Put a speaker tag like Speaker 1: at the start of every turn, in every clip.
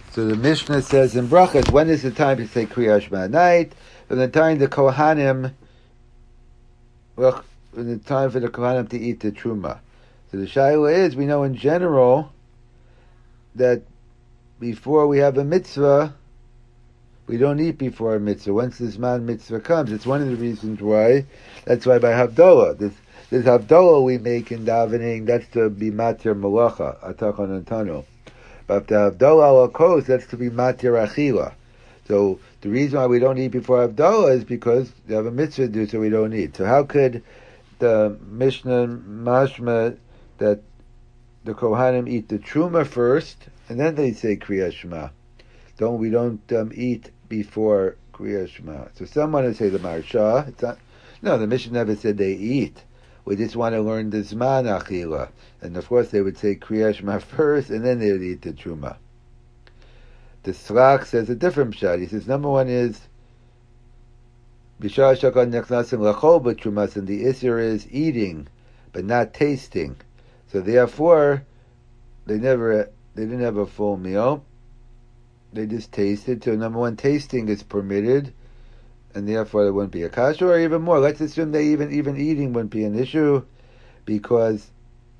Speaker 1: So the Mishnah says in Brachas, when is the time to say Kriya Shema at night? From the time the Kohanim, well, from the time for the Kohanim to eat the Truma. So the Shaila is, we know in general that before we have a mitzvah, we don't eat before a mitzvah. Once this man mitzvah comes, it's one of the reasons why. That's why by Havdalah, this Havdalah we make in davening, that's to be matir malacha, atachon antano. But the Havdalah al kos, that's to be matir achila. So the reason why we don't eat before Havdalah is because we have a mitzvah to do, so we don't eat. So how could the Mishnah mashma that the Kohanim eat the Truma first, and then they say Kriya Shema? We don't eat before Kriya Shema. So some want to say the Marsha. It's not. No, the Mishnah never said they eat. We just want to learn the Zman Achila. And of course they would say Kriya Shema first, and then they would eat the Truma. The Srach says a different pshat. He says, number one is, Bishar Shakon Nechnasim Lachol B'Trumas, and the Isser is eating, but not tasting. So therefore, they didn't have a full meal. They just tasted. So number one, tasting is permitted, and therefore there wouldn't be a kasha, or even more. Let's assume they even eating wouldn't be an issue, because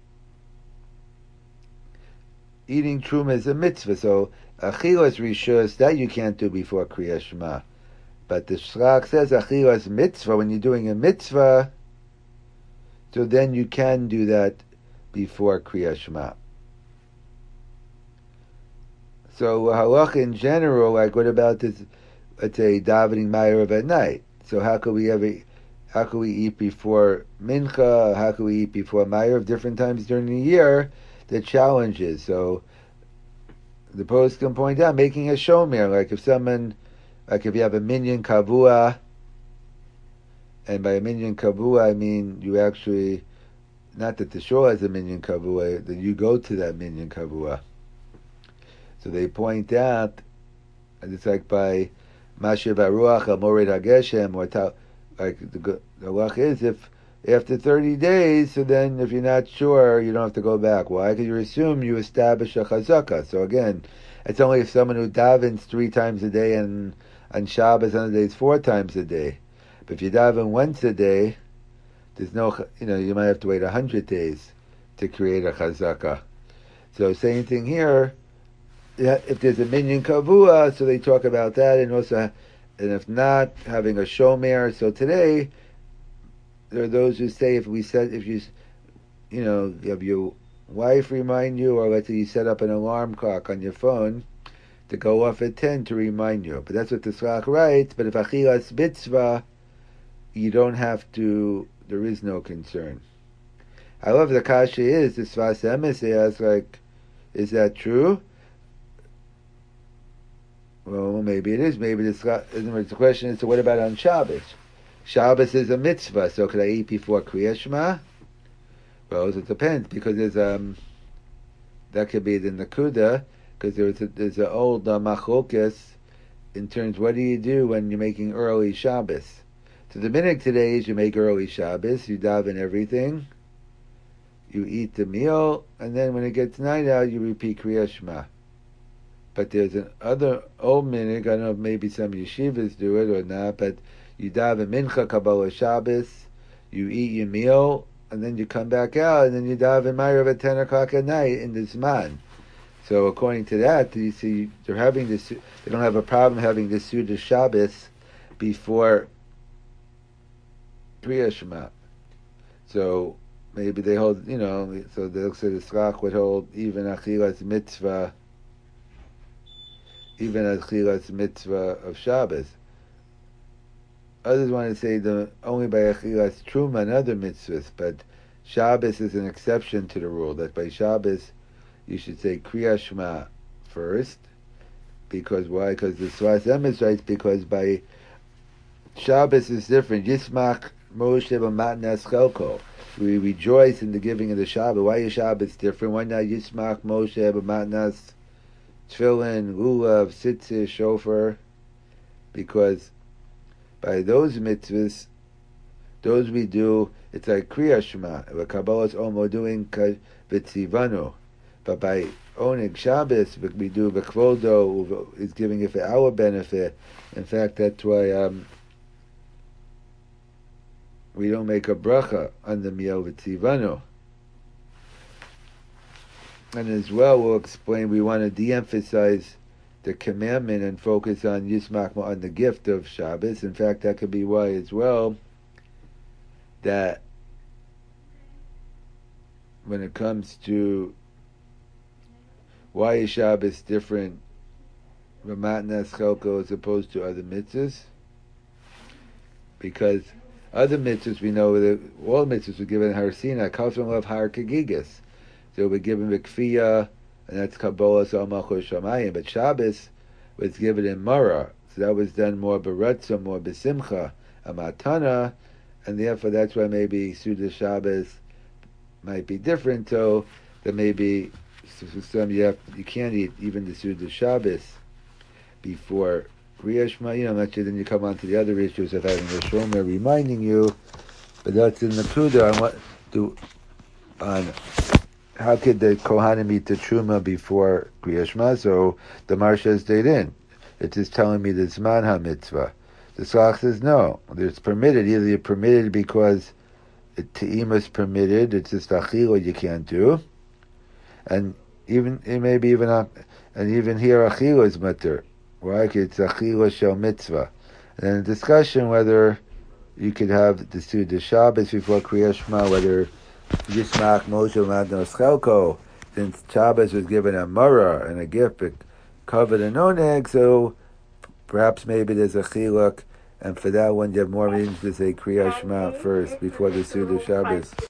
Speaker 1: eating truma is a mitzvah. So achilas rishus, that you can't do before Kriya Shema. But the Shrach says achilas mitzvah, when you're doing a mitzvah, so then you can do that before Kriya Shema. So halach in general, like what about this? Let's say davening ma'ariv at night. So how could we eat before mincha? How could we eat before ma'ariv? Different times during the year, the challenges. So the post can point out making a shomer, like if you have a minyan kavua, and by a minyan kavua I mean you actually, not that the shul has a minyan kavua, that you go to that minyan kavua. So they point out, and it's like by Mashiv Aruach Al Mored Hageshem, or like the halach is, if after 30 days, so then if you're not sure, you don't have to go back. Why? Because you assume you establish a chazakah. So again, it's only if someone who davens 3 times a day and on Shabbos on the days 4 times a day. But if you daven once a day, there's no, you might have to wait 100 days to create a chazakah. So same thing here. If there's a minyan kavua, so they talk about that, and if not, having a shomer. So today, there are those who say if you have your wife remind you, or let's say you set up an alarm clock on your phone to go off at 10 to remind you. But that's what the Srach writes. But if achilas mitzvah, you don't have to. There is no concern. However, the kasha is the Sfas Emes asks, like, is that true? Well, maybe it is. Maybe the question is, so what about on Shabbos? Shabbos is a mitzvah, so could I eat before Kriya Shema? Well, it depends, because there's that could be the Nakuda, because there's an old machlokas in terms, what do you do when you're making early Shabbos? So the minhag today is you make early Shabbos, you daven everything, you eat the meal, and then when it gets night out, you repeat Kriya Shema. But there's another old minhag, I don't know if maybe some yeshivas do it or not, but you daven mincha kabbalah Shabbos, you eat your meal, and then you come back out, and then you daven ma'ariv at 10 o'clock at night in the Zman. So according to that, you see, they don't have a problem having the Suda Shabbos before Kriya Shema. So maybe they hold, so they'll say the Srach would hold even achilas mitzvah, even achilas mitzvah of Shabbos. Others want to say only by achilas truma and other mitzvahs, but Shabbos is an exception to the rule, that by Shabbos you should say Kriya Shema first. Because why? Because the Sfas Emes writes, because by Shabbos is different. Yismach Moshe b'matnas chelko. We rejoice in the giving of the Shabbat. Why is Shabbos different? Why not Yismach Moshe b'matnas tefillin, lulav, tzitzis, shofar? Because by those mitzvahs, those we do, it's like Kriya Shema. The Kabbalah's almost doing v'tzivanu. But by owning Shabbos, we do Bekvodo, is giving it for our benefit. In fact, that's why we don't make a bracha on the meal with Tzivano. And as well, we'll explain, we want to de-emphasize the commandment and focus on Yismach, on the gift of Shabbos. In fact, that could be why as well, that when it comes to why is Shabbos different from Matnas Chelko as opposed to other mitzvahs? Because other mitzvahs, we know that all mitzvahs were given in Har Sinai, comes from love Har Kagigas. So we're given B'kfiyah, and that's Kabbalah Salmachor Shamayim. But Shabbos was given in Mara, so that was done more B'Ratzah, more B'Simcha, a Matana, and therefore that's why maybe Suda Shabbos might be different. So that maybe for some you can't eat even the Suda Shabbos before Kriya Shema. I'm not sure. Then you come on to the other issues of having a Shomer reminding you, but that's in the Kuda. I want to on how could the Kohanim eat the Truma before Kriya Shema? So the Marsha stayed in. It's just telling me the Zman HaMitzvah. The Slach says no. It's permitted. Either you're permitted because Te'ima is permitted. It's just Achila you can't do. And even it may be even and even here Achila is mutter. Why? It's Achila Shel Mitzvah. And then a discussion whether you could have the Suda Shabbos before Kriya Shema, whether Yismach Moshe Madnos Chelko, since Shabbos was given a Mara and a gift, but covered in oneg, so perhaps maybe there's a chiluk, and for that one you have more reasons to say Kriya Shema first before the Suda Shabbos.